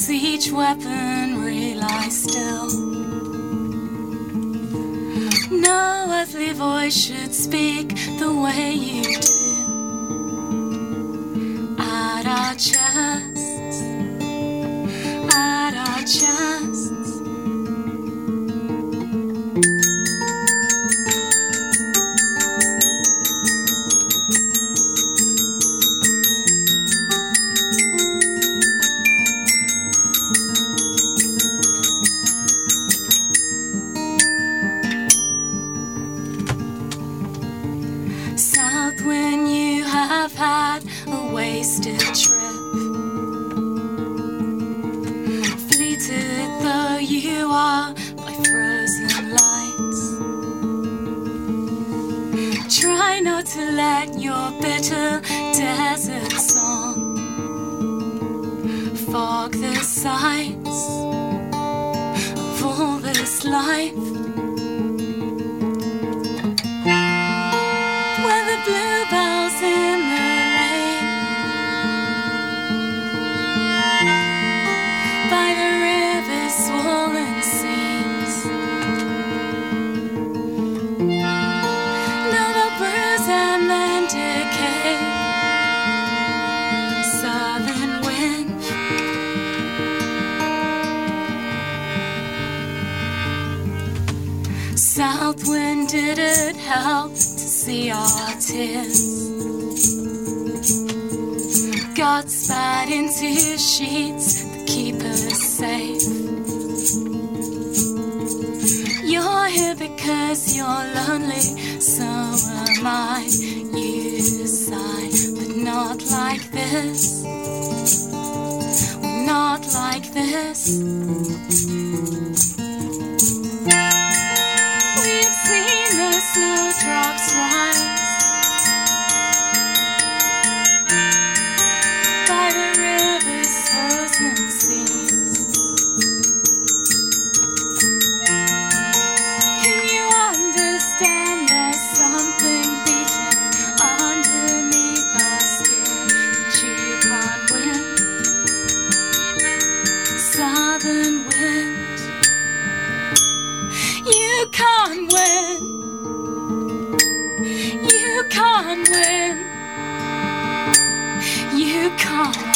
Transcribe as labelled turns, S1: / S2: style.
S1: Its each weaponry lies still. No earthly voice should speak the way you do. At our chests, at our chests. South, when you have had a wasted trip, fleeted though you are by frozen lights, try not to let your bitter desert song fog the sights of all this life. Bluebells in the rain, by the river's swollen seams, now they'll bruise and then decay. Southern wind, south wind, did it help to see our tears? God spat into sheets that keep us safe. You're here because you're lonely, so am I. You sigh, but not like this. We're not like this. We've seen the snowdrops rise by the river's frozen seams. Can you understand there's something beating underneath our skin that you can't win? Southern wind, you can't win. You can't win. You can't.